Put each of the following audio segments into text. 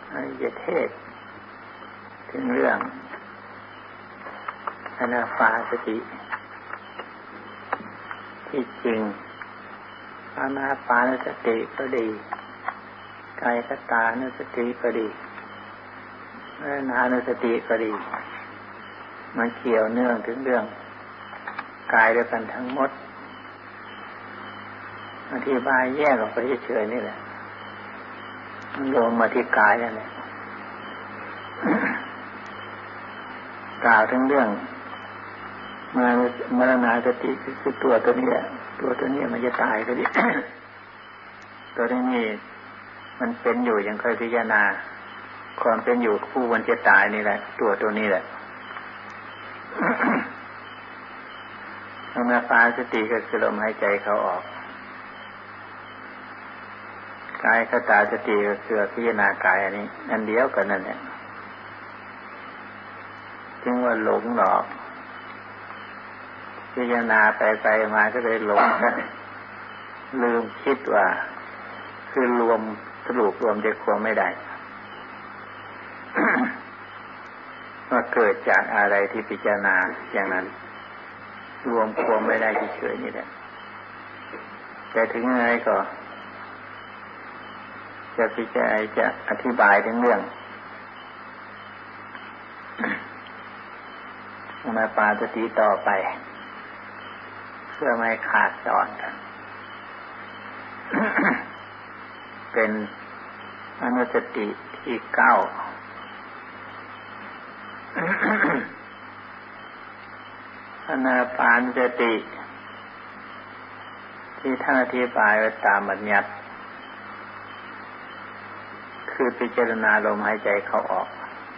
จะเทศถึงเรื่องอานาปานสติที่จริงอานาปานสติก็ดีกายคตานุสติก็ดีมรณานุสติก็ดีมันเกี่ยวเนื่องถึงเรื่องกายด้วยกันทั้งหมดอธิบายแยกออกไปเฉยๆนี่แหละมันรวมมาที่กายนั่นแหละกล่าวถึงเรื่องมรณาสติคือตัวนี้แหละตัวนี้มันจะตายก็ดี ตัวนี้มันเป็นอยู่อย่างเคยพิจารณาความเป็นอยู่ผู้มันจะตายนี่แหละตัวนี้แหละ อานาปานสติก็คือลมหายใจเข้าออกกายคตาสติก็คือพิจารณากายอันนี้อันเดียวกันนั่นแหละจึงว่าหลงหลอกพิจารณาไปมาก็เลยหลงลืมคิดว่าคือรวมสรุปรวมใจความไม่ได้ ว่าเกิดจากอะไรที่พิจารณาอย่างนั้นรวมความไม่ได้เฉยๆนี่แหละแต่ถึงยังไงก็จะพิจารณาจะอธิบายถึงเรื่องอานาปานสติต่อไปเพื่อไม่ขาดตอนกัน เป็นอนุสติที่ 9 อานาปานสติที่ท่านอธิบายไว้ตามบัญญัติคือพิจารณาลมหายใจเข้าออก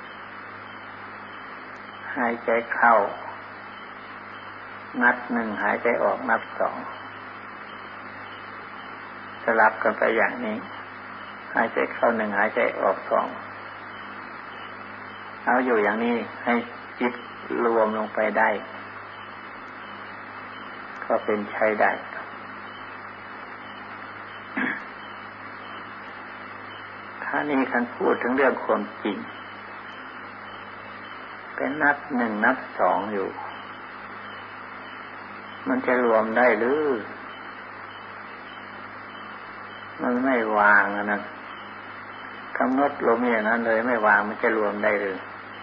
หายใจเข้านับ 1หายใจออกนับ 2สลับกันไปอย่างนี้หายใจเข้า 1หายใจออก 2เอาอยู่อย่างนี้ให้จิตรวมลงไปได้ก็เป็นใช้ได้ถ้านี้คันพูดถึงเรื่องความจริงเป็นนับ 1นับ 2อยู่มันจะรวมได้หรือมันไม่วางนะกำหนดลมอย่างนั้นเลยไม่วางมันจะรวมได้หรือ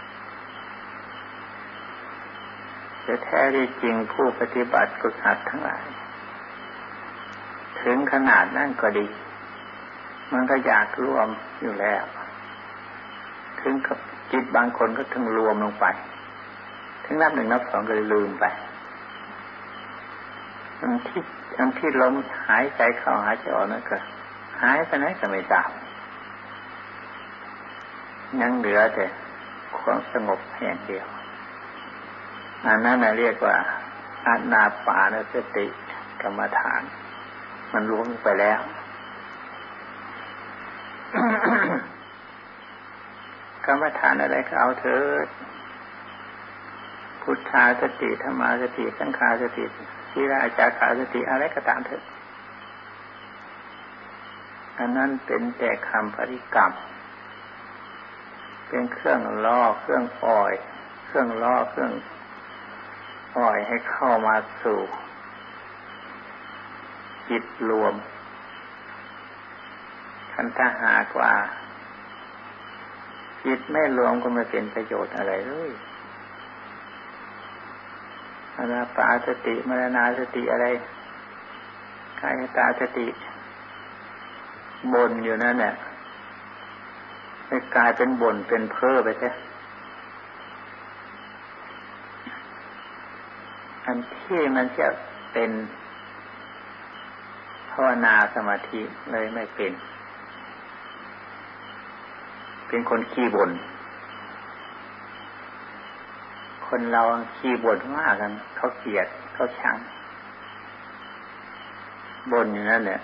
แต่แท้ที่จริงผู้ปฏิบัติฝึกหัดทั้งหลายถึงขนาดนั้นก็ดีมันก็อยากรวมอยู่แล้วถึงกับจิตบางคนก็ถึงรวมลงไปถึงนับ 1นับ 2ก็เลยลืมไปอันที่ลมหายใจเข้าหายใจออกนั่นก็หายไปไหนก็ไม่ทราบยังเหลือแต่ความสงบแห่งเดียวอันนั้นเรียกว่าอานาปานสติกรรมฐานมันรวมไปแล้ว กรรมฐานอะไรก็เอาเถิดพุทธาสติธัมมาสติสังฆาสติศีลาจาราสติอะไรก็ตามเถิดอันนั้นเป็นแต่คำปริกรรมเป็นเครื่องล่อเครื่องปล่อยเครื่องล่อเครื่องปล่อยให้เข้ามาสู่จิตรวมคันถ้าหากว่าจิตไม่รวมก็ไม่เป็นประโยชน์อะไรเลยอานาปานสติมรณาสติอะไรกายตาสติบนอยู่นั่นแหละไม่กลายเป็นบ่นเป็นเพ้อไปใช่อันที่มันจะเป็นภาวนาสมาธิเลยไม่เป็นคนขี้บ่นคนเราขี้บ่นว่ากันเขาเกลียดเขาชังบ่นอยู่นั่นแหละ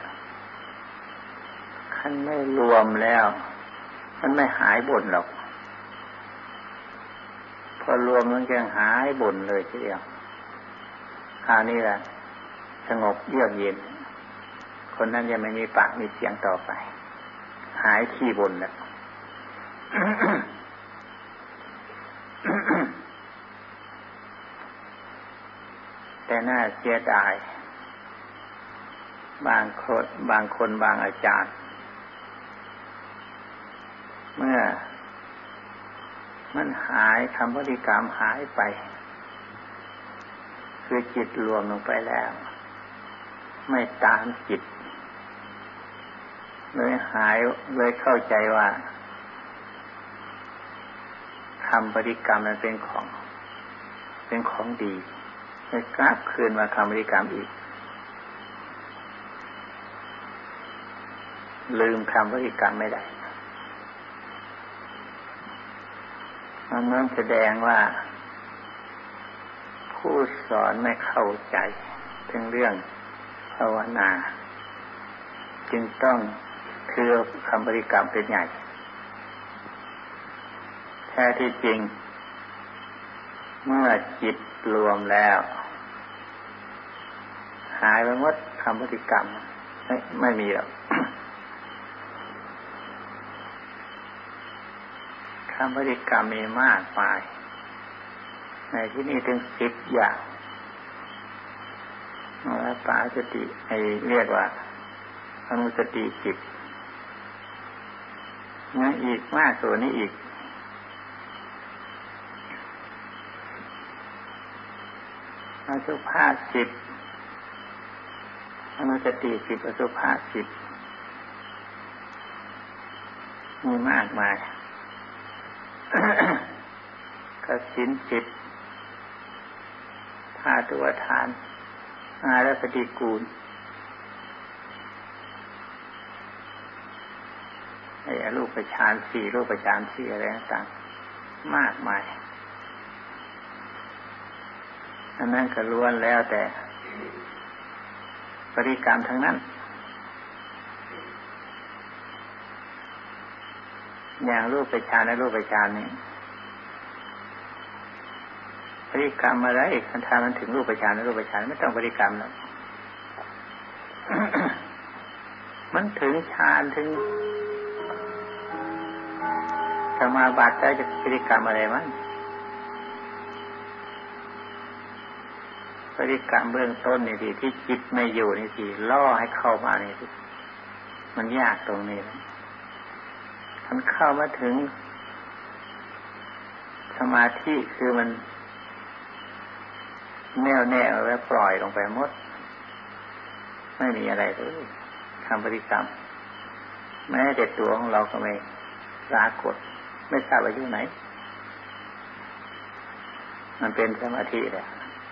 ขั้นไม่รวมแล้วมันไม่หายบ่นหรอกพอรวมมันจะหายบ่นเลยทีเดียวคราวนี้แหละสงบเยือกเย็นคนนั้นจะไม่มีปากมีเสียงต่อไปหายขี้บ่นแล้วแต่น่าเสียดายบางคนบางอาจารย์เมื่อมันหายคำบริกรรมหายไปคือจิตรวมลงไปแล้วไม่ตามจิตเลยหายเลยเข้าใจว่าคำบริกรรมนั้นเป็นของดีเลยกลับคืนมาคำบริกรรมอีกลืมคำบริกรรมไม่ได้มันแสดงว่าผู้สอนไม่เข้าใจถึงเรื่องภาวนาจึงต้องถือคำบริกรรมเป็นใหญ่แท้ที่จริงเมื่อจิตรวมแล้วหายไปหมดคำบริกรรมไม่มีหรอก คำบริกรรมมีมากมายในที่นี้ถึง10 อย่างแล้วปาสติเรียกว่าอนุสติจิตงั้นอีกมากส่วนนี้อีกอสุภะ10อนุสติ10อสุภะ10มีมากมายกสิณ10ธาตุทานอาและปฏิกูลรูปฌาน4รูปฌาน4อะไรต่างๆมากมายอันนั้นก็ล้วนแล้วแต่บริกรรมทั้งนั้นอย่างรูปฌานและรูปฌานนี่บริกรรมอะไรคันทามันถึงรูปฌานและรูปฌานไม่ต้องบริกรรมแล้ว มันถึงฌานถึงสมาบัติได้จะบริกรรมอะไรมั้งบริกรรมเบื้องต้นนี่ที่จิตไม่อยู่นี่สิล่อให้เข้ามานี่สิมันยากตรงนี้มันเข้ามาถึงสมาธิคือมันแน่วแน่แล้วปล่อยลงไปหมดไม่มีอะไรเลยคำบริกรรมแม้แต่ตัวของเราก็ไม่ปรากฏไม่ทราบว่าอยู่ไหนมันเป็นสมาธิแหละ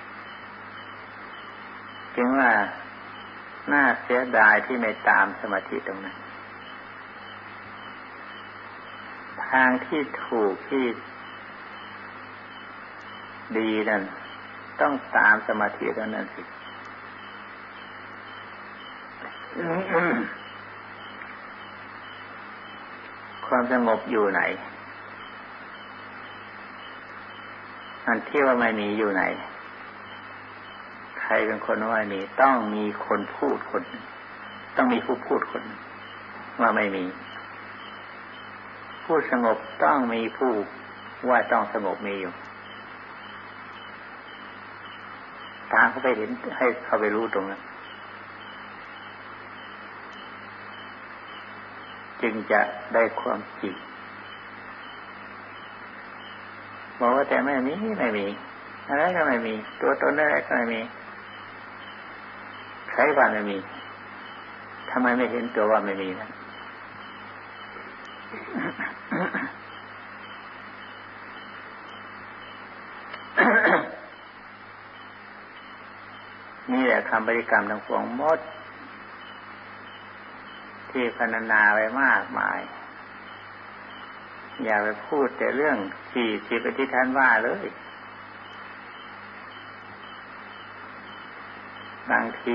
จึงว่าน่าเสียดายที่ไม่ตามสมาธิตรงนั้นทางที่ถูกที่ดีนั่นต้องตามสมาธิตรงนั้นสิความสงบอยู่ไหนอันที่ว่าไม่มีอยู่ไหนใครเป็นคนว่ามีต้องมีคนพูดคนต้องมีผู้พูดคนว่าไม่มีผู้สงบต้องมีผู้ว่าต้องสงบมีอยู่ตาเขาไปเห็นให้เขาไปรู้ตรงนั้นจึงจะได้ความจริงบอกว่าแต่ไม่มีอะไรก็ไม่มีตัวตนอะไรก็ไม่มีใครว่าไม่มีทำไมไม่เห็นตัวว่าไม่มีนะ นี่แหละคำบริกรรมทั้งปวงหมดที่พรรณนาไว้มากมายอย่าไปพูดแต่เรื่อง40ที่ท่านว่าเลยบางที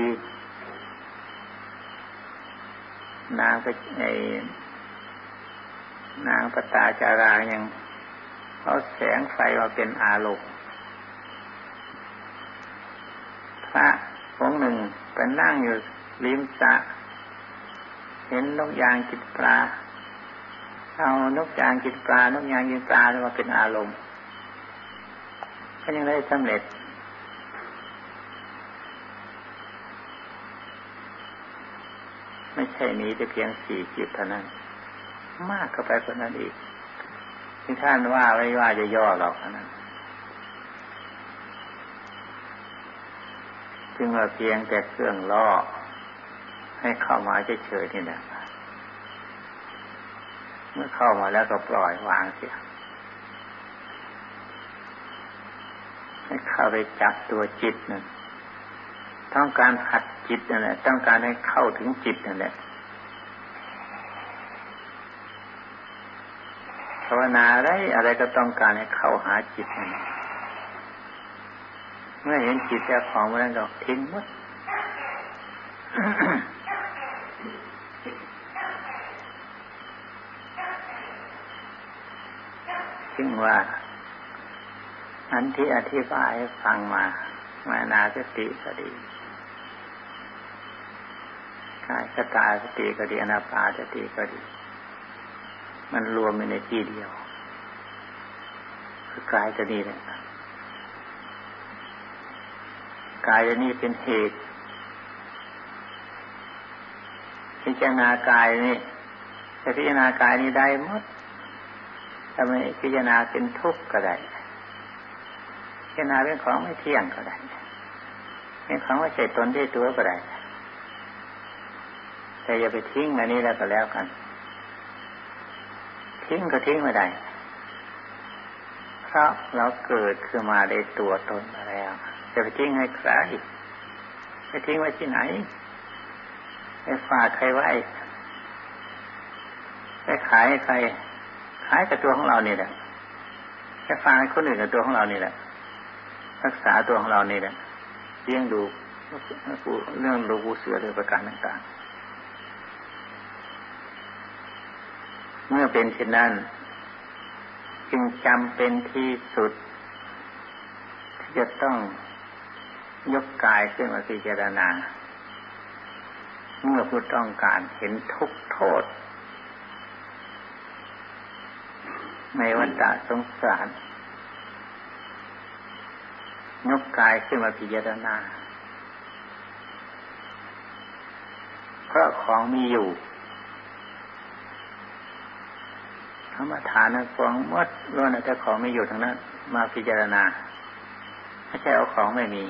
นางปตาจารายังเอาแสงไฟมาเป็นอารมณ์พระองค์หนึ่งไปนั่งอยู่ริมสระเห็นนกยางกินปลาเอานกยางกินปลานกยางกินปลาแล้วมาเป็นอารมณ์ก็ยังได้สำเร็จไม่ใช่มีแต่เพียง4 จิตเท่านั้นมากเข้าไปกว่านั้นอีกที่ท่านว่าไว้ว่าจะย่อหรอกนะจึงว่าเพียงแต่เครื่องล่อให้เข้ามาเฉยๆนี่แหละเมื่อเข้ามาแล้วก็ปล่อยวางเสียให้เข้าไปจับตัวจิตนั่นต้องการหัดจิตนั่นแหละต้องการให้เข้าถึงจิตนั่นแหละภาวนาอะไรก็ต้องการให้เข้าหาจิตนั่นเมื่อเห็นจิตแล้วของมันนั้นก็ทิ้งหมดซึ่งว่าอันที่อธิบายให้ฟังมานาสติก็ดีกายคตาสติก็ดีอนาปานสติก็ดีมันรวมในที่เดียวคือกายตัวนี้แหละกายตัวนี้เป็นเหตุพิจารณากายนี่จะพิจารณากายนี้ได้หมดถ้าไม่พิจารณาเป็นทุกข์ก็ได้พิจารณาเป็นของไม่เที่ยงก็ได้เป็นของไม่ใช่ตนที่ตัวก็ได้แต่อย่าไปทิ้งอันนี้แล้วก็แล้วกันทิ้งก็ทิ้งไม่ได้เพราะเราเกิดขึ้นมาในตัวตนมาแล้วจะไปทิ้งให้ใครไปทิ้งไว้ที่ไหนไปฝากใครไว้ไปขายให้ใครขายกับตัวของเรานี่แหละไปฝากให้คนอื่นกับตัวของเรานี่แหละรักษาตัวของเรานี่แหละเลี้ยงดูเรื่องลูกเสือเรื่องประการต่างๆเมื่อเป็นเช่นนั้นจึงจำเป็นที่สุดที่จะต้องยกกายขึ้นมาพิจารณาเมื่อผู้ต้องการเห็นทุกข์โทษในวัฏสงสารยกกายขึ้นมาพิจารณาเพราะของมีอยู่ธรรมฐานของหมดล้วนแต่ของไม่อยู่ทั้งนั้นมาพิจารณาไม่ใช่เอาของไม่มี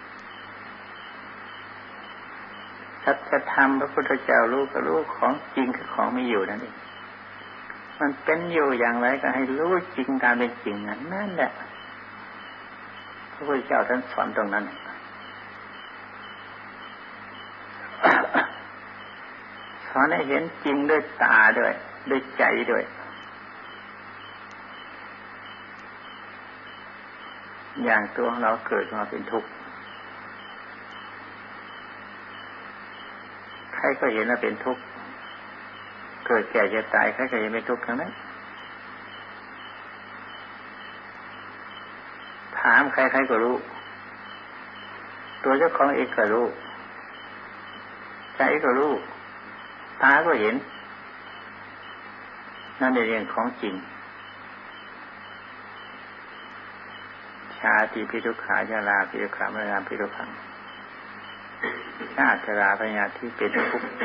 สัจธรรมพระพุทธเจ้ารู้ก็รู้ของจริงคือของไม่อยู่นั่นเองมันเป็นอยู่อย่างไรก็ให้รู้จริงตามเป็นจริงนั่นแหละพระพุทธเจ้าท่านสอนตรงนั้นสอนให้เห็นจริงด้วยตาด้วยใจด้วยอย่างตัวของเราเกิดมาเป็นทุกข์ใครก็เห็นว่าเป็นทุกข์เกิดแก่เจ็บตายใครก็เห็นเป็นทุกข์ทั้งนั้นถามใครๆก็รู้ตัวเจ้าของเองก็รู้ใจก็รู้ตาก็เห็นนั่นเป็นเรื่องของจริงชาติปิทุกขาชราปิทุกขามรณะปิทุกขังชาติชราพยาธิเป็นทุกข์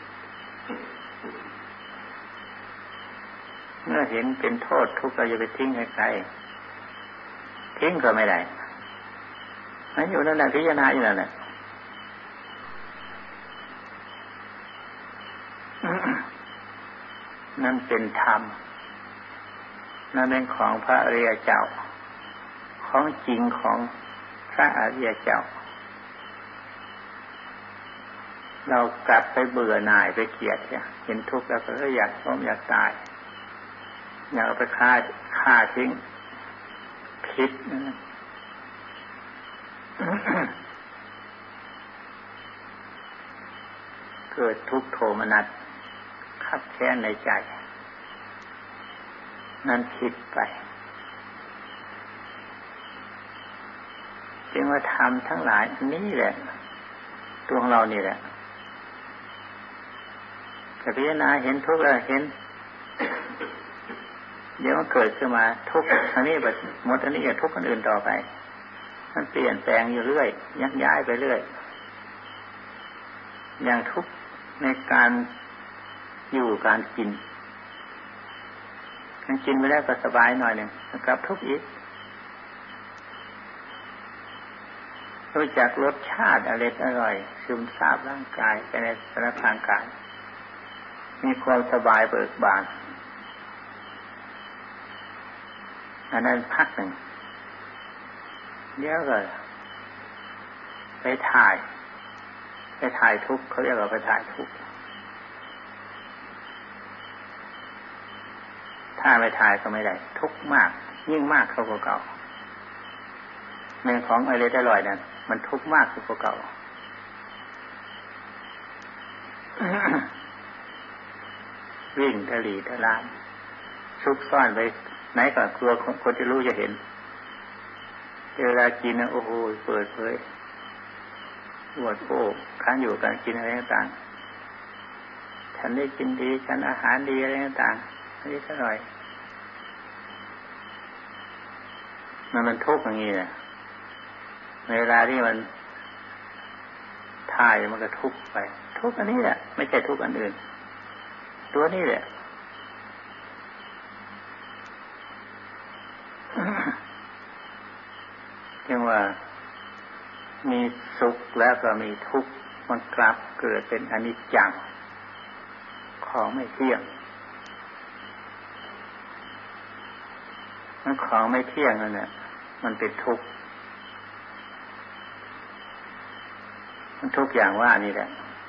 เมื่อเห็นเป็นโทษทุกข์เราจะไปทิ้งให้ใครทิ้งก็ไม่ได้มันอยู่นั่นแหละพิจารณาอยู่นั่นแหละนั่นเป็นธรรมนั่นเป็นของพระอริยเจ้าของจริงของพระอริยเจ้าเรากลับไปเบื่อหน่ายไปเกลียดเห็นทุกข์แล้วก็อยากล้มอยากตายอยากเอาไปฆ่าทิ้งคิดเกิดทุกข์โทมนัสคับแค้นในใจนั่นคิดไปจึงว่าธรรมทั้งหลายอันนี้แหละตัวของเรานี่แหละแต่พิจารณาเห็นทุกข์แล้วเห็นเดี๋ยวมันเกิดขึ้นมาทุกข์อันนี้แบบหมดอันนี้จะทุกข์อันอื่นต่อไปมันเปลี่ยนแปลงอยู่เรื่อยยักย้ายไปเรื่อยอย่างทุกข์ในการอยู่การกินไปแล้วก็สบายหน่อยหนึ่งกลับทุกข์อีกรู้จักรสชาติอร่อยซึมซาบร่างกายไปในสารพางกายมีความสบายเบิกบานอันนั้นพักหนึ่งเดี๋ยวก็ไปถ่ายทุกข์เขาเรียกว่าไปถ่ายทุกข์ถ้าไม่ถ่ายก็ไม่ได้ทุกข์มากยิ่งมากเข้าเก่าเรื่องของอะไรอร่อยนั่นมันทุกข์มากเข้าเก่า วิ่งทะลีทะลานซุกซ่อนไปไหนก็กลัวคนที่รู้จะเห็นเวลากินนะโอ้โหเปิดเผยอวดโอ้ค้างอยู่การกินอะไรต่างๆฉันได้กินดีฉันอาหารดีอะไรต่างๆนี่ซะหน่อยมันทุกข์อย่างนี้นะเวลาที่มันถ่ายมันก็ทุกข์ไปทุกข์อันนี้แหละไม่ใช่ทุกข์อันอื่นตัวนี้แหละจึงว่ามีสุขแล้วก็มีทุกข์มันกลับเกิดเป็นอนิจจังของไม่เที่ยงมันของไม่เที่ยงนั่นแหละมันเป็นทุกข์มันทุกอย่างว่านี่แหละ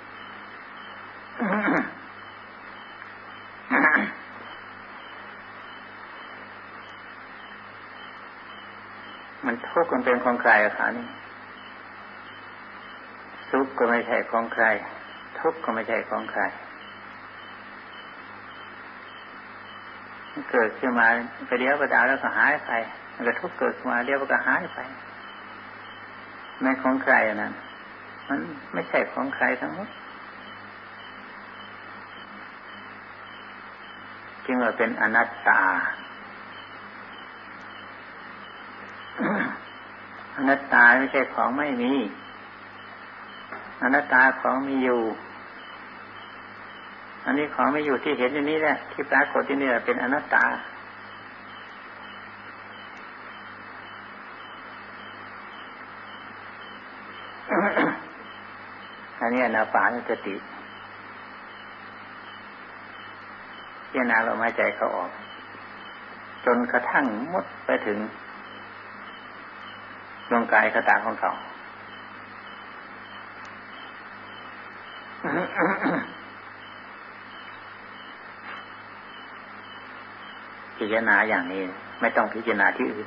มันทุกข์มันเป็นของใครอะคะนี่สุขก็ไม่ใช่ของใครทุกข์ก็ไม่ใช่ของใครมันเกิดขึ้นมาไปเดี๋ยวประดาวแล้วก็หายไปมันก็ทุกข์เกิดขึ้นมาเดี๋ยวก็หายไปไม่ของใครอันนั้นมันไม่ใช่ของใครทั้งหมดจึงว่าเป็นอนัตตาอนัตตาไม่ใช่ของไม่มีอนัตตาของมีอยู่อันนี้ของไม่อยู่ที่เห็นอยู่นี้แหละที่ปรากฏที่นี่เป็นอนัตตาอันนี้อนาปานสติพิจารณาลมหายใจเข้าออกจนกระทั่งมุดไปถึงดวงกายคตาของเขาพิจารณาอย่างนี้ไม่ต้องพิจารณาที่อื่น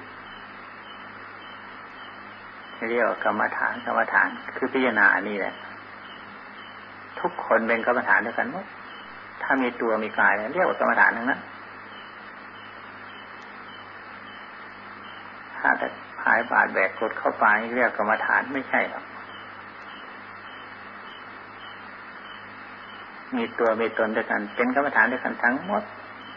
เรียกว่ากรรมฐานคือพิจารณาอันนี้แหละทุกคนเป็นกรรมฐานด้วยกันหมดถ้ามีตัวมีกายเรียกว่ากรรมฐานทั้งนั้นถ้าแต่พายบาดแบกกดเข้าไปเรียกกรรมฐานไม่ใช่หรอกมีตัวมีตนด้วยกันเป็นกรรมฐานด้วยกันทั้งหมด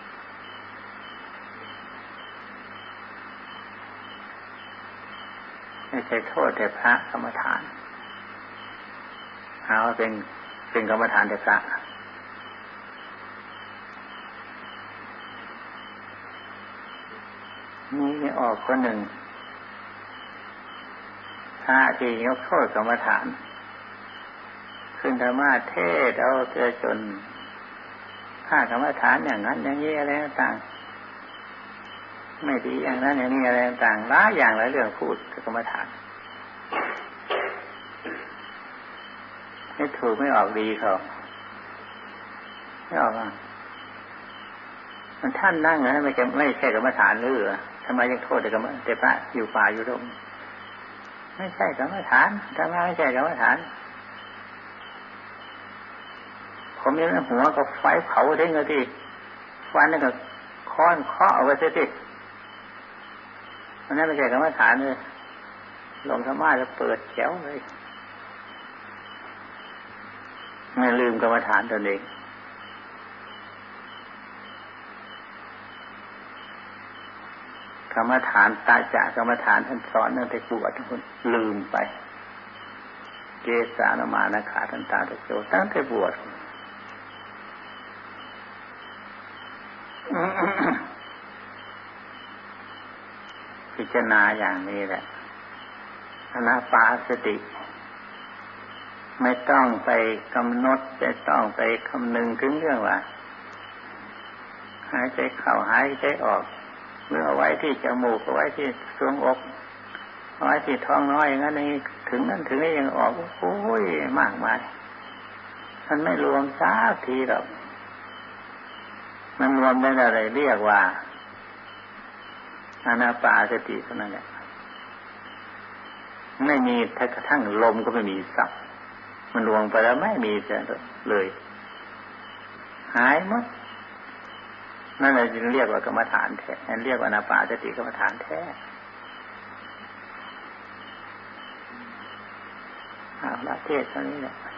ไม่ใช่โทษแต่พระกรรมฐานหาว่าเป็นกรรมฐานแต่พระนี่ออกคนหนึ่งพระที่ยกโทษกรรมฐานขึ้นธรรมะเทศเอาเสียจนฆ่ากรรมฐานอย่างนั้นอย่างนี้อะไรต่างไม่ดีอย่างนั้นอย่างนี้อะไรต่างหลายอย่างหลายเรื่องพูดกรรมฐานไม่ถูกไม่ออกดีเขาไม่ออกมันท่านนั่งนะไม่ใช่กรรมฐานหรือทำไมยังโทษแต่พระอยู่ป่าอยู่ตรงไม่ใช่กรรมฐานทำไมไม่ใช่กรรมฐานผมนี่หัวก็ไฟเผาทิ้งเลยที่ฟันนั่นก็ค้อนเคาะเอาไว้เสียทีมันนั่นไม่ใช่กรรมฐานเลยลงธรรมะแล้วเปิดแจ๋วเลยไม่ลืมกรรมฐานตนเองกรรมฐานตาจากกรรมฐานท่านสอนตั้งแต่บวชทุกคนลืมไปเกสานมานาขาทันตาตะโจตั้งแต่บวชพิจารณาอย่างนี้แหละอนาปานสติไม่ต้องไปกำหนดไม่ต้องไปคำนึงถึงเรื่องว่าหายใจเข้าหายใจออกเมื่อเอาไว้ที่จมูกเอาไว้ที่ทรวงอกเอาไว้ที่ท้องน้อยอย่างนั้นนี่ถึงนั้นถึงนี้ยังออกโอ้ยมากมายมันไม่รวมสักทีหรอกมันรวมได้อะไรเรียกว่าอานาปานสติเท่านั้นแหละไม่มีแม้กระทั่งลมก็ไม่มีสับมันรวมไปแล้วไม่มีเลยหายหมดนั่นเลยจึงเรียกว่ากรรมฐานแท้เรียกว่าอานาปานสติกรรมฐานแท้ละเทศเท่านี้แหละ